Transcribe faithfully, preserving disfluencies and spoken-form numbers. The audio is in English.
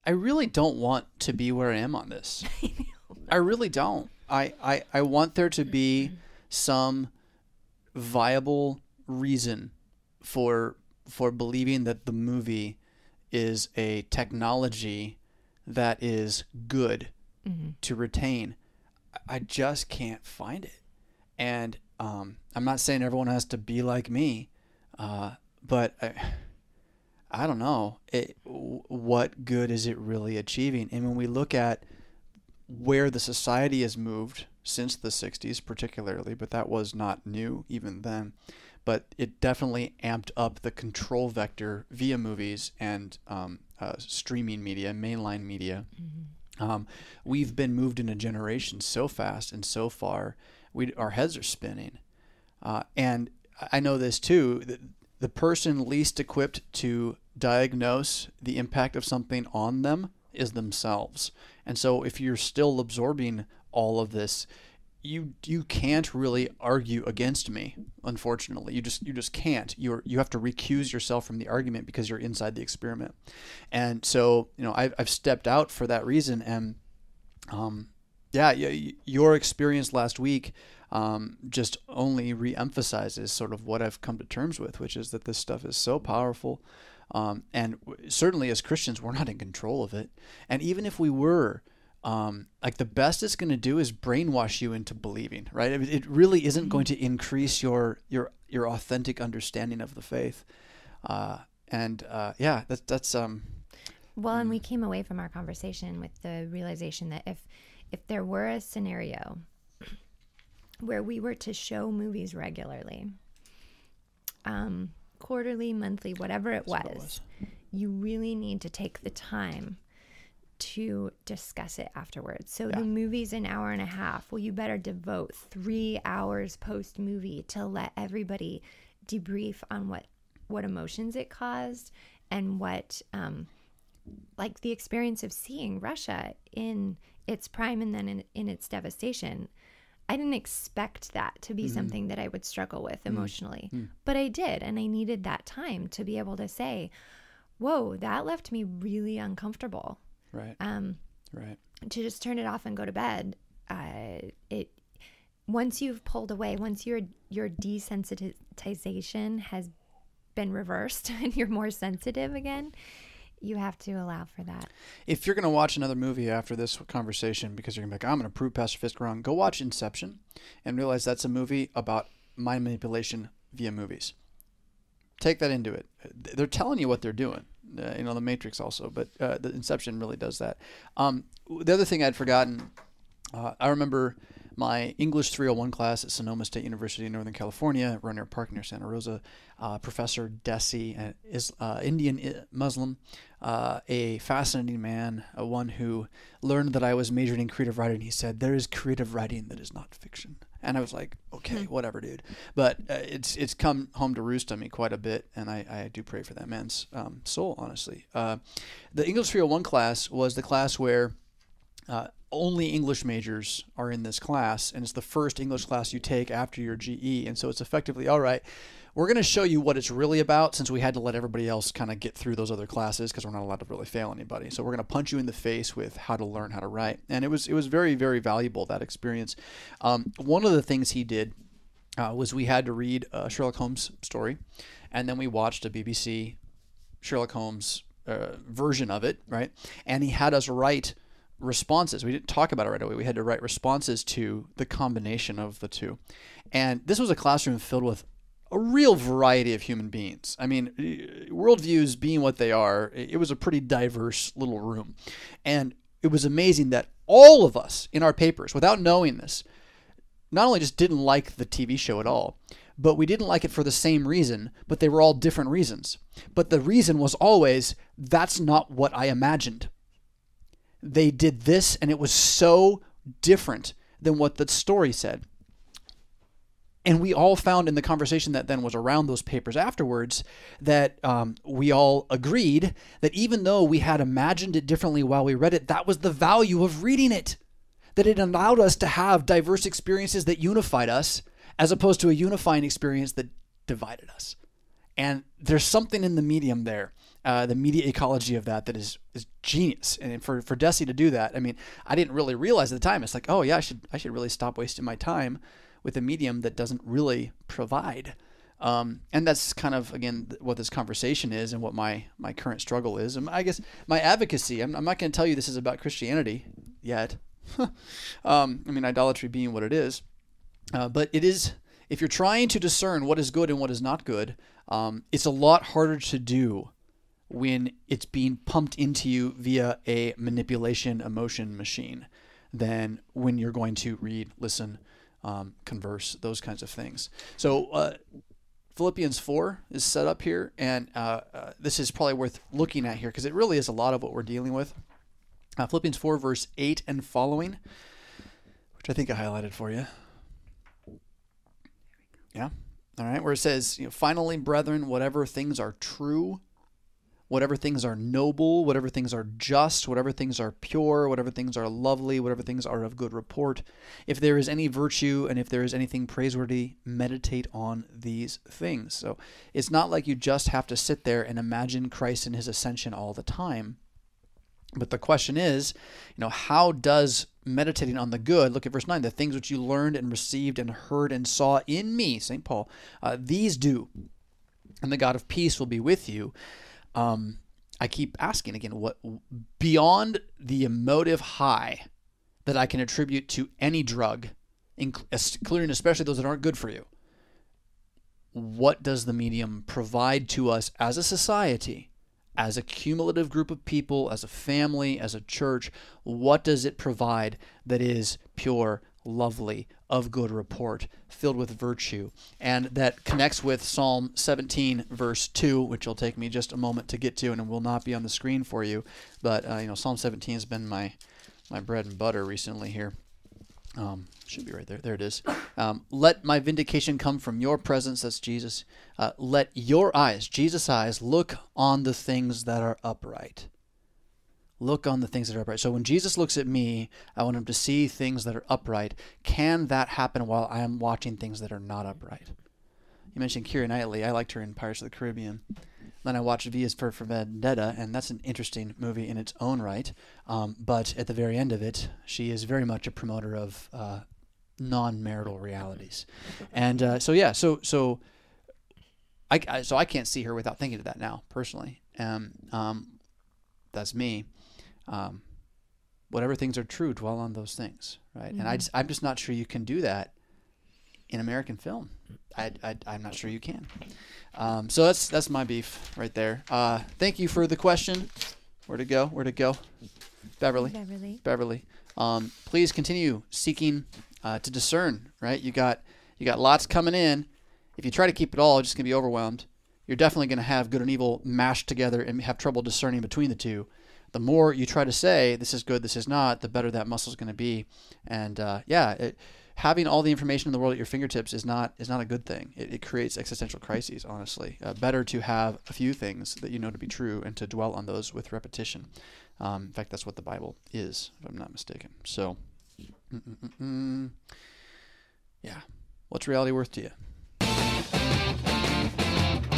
I really don't want to be where I am on this. I really don't. I, I, I want there to be some viable reason for for believing that the movie is a technology that is good mm-hmm. to retain. I just can't find it. And um, I'm not saying everyone has to be like me, uh, but I, I don't know. It, what good is it really achieving? And when we look at where the society has moved since the sixties particularly, but that was not new even then, but it definitely amped up the control vector via movies and um, uh, streaming media, mainline media. Mm-hmm. Um, we've been moved in a generation so fast and so far, we our heads are spinning. Uh, and I know this too, the, the person least equipped to diagnose the impact of something on them is themselves. And so if you're still absorbing all of this, you you can't really argue against me, unfortunately. You just you just can't. You're you have to recuse yourself from the argument because you're inside the experiment. And so, you know, I've I've stepped out for that reason. And um yeah, your experience last week um just only re-emphasizes sort of what I've come to terms with, which is that this stuff is so powerful. Um, and certainly as Christians, we're not in control of it. And even if we were, um, like the best it's going to do is brainwash you into believing, right? I mean, it really isn't going to increase your your your authentic understanding of the faith. Uh, and uh, yeah, that's that's um. Well, and we came away from our conversation with the realization that if if there were a scenario where we were to show movies regularly, um. quarterly, monthly, whatever it was, it was, you really need to take the time to discuss it afterwards. So yeah. The movie's an hour and a half. Well, you better devote three hours post-movie to let everybody debrief on what, what emotions it caused and what, um, like the experience of seeing Russia in its prime and then in, in its devastation. I didn't expect that to be mm-hmm. something that I would struggle with emotionally, mm-hmm. but I did. And I needed that time to be able to say, whoa, that left me really uncomfortable. Right. Um, right. To just turn it off and go to bed. Uh, it, once you've pulled away, once your, your desensitization has been reversed and you're more sensitive again, you have to allow for that. If you're going to watch another movie after this conversation because you're going to be like, I'm going to prove Pastor Fisk wrong, go watch Inception and realize that's a movie about mind manipulation via movies. Take that into it. They're telling you what they're doing. Uh, you know, The Matrix also, but uh, the Inception really does that. Um, the other thing I'd forgotten, uh, I remember my English three oh one class at Sonoma State University in Northern California, Rainier Park near Santa Rosa. Uh, Professor Desi, an is, uh, Indian Muslim, uh, a fascinating man, uh, one who learned that I was majoring in creative writing. He said, there is creative writing that is not fiction. And I was like, okay, hmm. whatever, dude. But uh, it's it's come home to roost on me quite a bit, and I, I do pray for that man's um, soul, honestly. Uh, the English three oh one class was the class where uh, only English majors are in this class, and it's the first English class you take after your G E. And so it's effectively, all right, we're going to show you what it's really about, since we had to let everybody else kind of get through those other classes because we're not allowed to really fail anybody. So we're going to punch you in the face with how to learn how to write. And it was it was very, very valuable, that experience. Um, one of the things he did uh, was we had to read a Sherlock Holmes story, and then we watched a B B C Sherlock Holmes uh, version of it, right? And he had us write responses. We didn't talk about it right away. We had to write responses to the combination of the two. And this was a classroom filled with a real variety of human beings. I mean, worldviews being what they are, it was a pretty diverse little room. And it was amazing that all of us in our papers, without knowing this, not only just didn't like the T V show at all, but we didn't like it for the same reason, but they were all different reasons. But the reason was always, that's not what I imagined. They did this, and it was so different than what the story said. And we all found in the conversation that then was around those papers afterwards that um, we all agreed that even though we had imagined it differently while we read it, that was the value of reading it. That it allowed us to have diverse experiences that unified us as opposed to a unifying experience that divided us. And there's something in the medium there, uh, the media ecology of that that is is genius. And for for Desi to do that, I mean, I didn't really realize at the time. It's like, oh yeah, I should I should really stop wasting my time with a medium that doesn't really provide. Um, and that's kind of, again, what this conversation is and what my, my current struggle is. And I guess my advocacy, I'm, I'm not going to tell you this is about Christianity yet. um, I mean, idolatry being what it is. Uh, but it is, if you're trying to discern what is good and what is not good, um, it's a lot harder to do when it's being pumped into you via a manipulation emotion machine than when you're going to read, listen, um, converse, those kinds of things. So, uh, Philippians four is set up here, and uh, uh, this is probably worth looking at here because it really is a lot of what we're dealing with. Uh, Philippians four, verse eight and following, which I think I highlighted for you. Yeah. All right. Where it says, you know, finally, brethren, whatever things are true, whatever things are noble, whatever things are just, whatever things are pure, whatever things are lovely, whatever things are of good report, if there is any virtue and if there is anything praiseworthy, meditate on these things. So it's not like you just have to sit there and imagine Christ and his ascension all the time. But the question is, you know, how does meditating on the good, look at verse nine, the things which you learned and received and heard and saw in me, Saint Paul, uh, these do, and the God of peace will be with you. Um, I keep asking again, what beyond the emotive high that I can attribute to any drug, including especially those that aren't good for you, what does the medium provide to us as a society, as a cumulative group of people, as a family, as a church? What does it provide that is pure, lovely, of good report, filled with virtue, and that connects with Psalm seventeen, verse two, which will take me just a moment to get to, and it will not be on the screen for you. But uh, you know, Psalm seventeen has been my my bread and butter recently here. Um, should be right there. There it is. Um, let my vindication come from your presence. That's Jesus. Uh, let your eyes, Jesus' eyes, look on the things that are upright. Look on the things that are upright. So when Jesus looks at me, I want him to see things that are upright. Can that happen while I am watching things that are not upright? You mentioned Keira Knightley. I liked her in Pirates of the Caribbean. Then I watched V for Vendetta, and that's an interesting movie in its own right. Um, but at the very end of it, she is very much a promoter of uh, non-marital realities. And uh, so, yeah, so so I, I, so I can't see her without thinking of that now, personally. Um, um, that's me. Um, whatever things are true, dwell on those things, right? Mm-hmm. And I just, I'm just not sure you can do that in American film. I, I, I'm not sure you can. Um, so that's that's my beef right there. Uh, thank you for the question. Where to go? Where to go? Beverly. Beverly. Beverly. Um, please continue seeking uh, to discern. Right? You got you got lots coming in. If you try to keep it all, you're just gonna be overwhelmed. You're definitely gonna have good and evil mashed together and have trouble discerning between the two. The more you try to say this is good, this is not, the better that muscle is going to be. And uh, yeah, it, having all the information in the world at your fingertips is not is not a good thing. It, it creates existential crises, honestly. Uh, better to have a few things that you know to be true and to dwell on those with repetition. Um, in fact, that's what the Bible is, if I'm not mistaken. So, mm-mm-mm. yeah. What's reality worth to you?